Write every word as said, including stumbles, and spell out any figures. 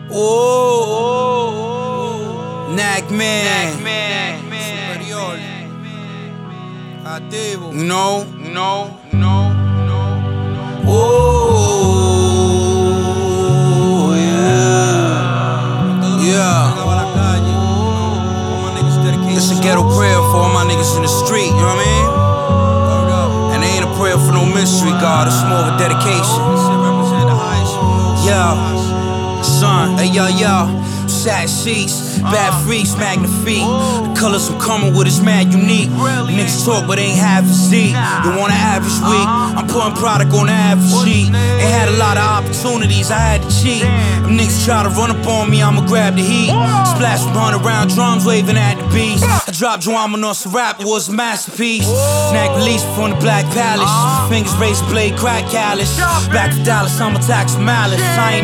Oh, Knackman, Superior, activo. no, no, no, no, oh, yeah, yeah. It's a ghetto prayer for all my niggas in the street, you know what I mean? And it ain't a prayer for no mystery, God, it's more of a dedication. Yeah, son, hey, yo, yo, sad sheets, bad freaks, magnifique. The colors I'm coming with is mad unique. Niggas talk, but ain't half a seat. You want an average week? I'm putting product on the average sheet. Ain't had a lot of opportunities, I had to cheat. Them niggas try to run up on me, I'ma grab the heat. Splash from hundred round drums, waving at the beast. I dropped Juaman on some rap, was a masterpiece. Knack released from the Black Palace. Fingers razor blade, crack callous. Back to Dallas, I'm a tax malice. I ain't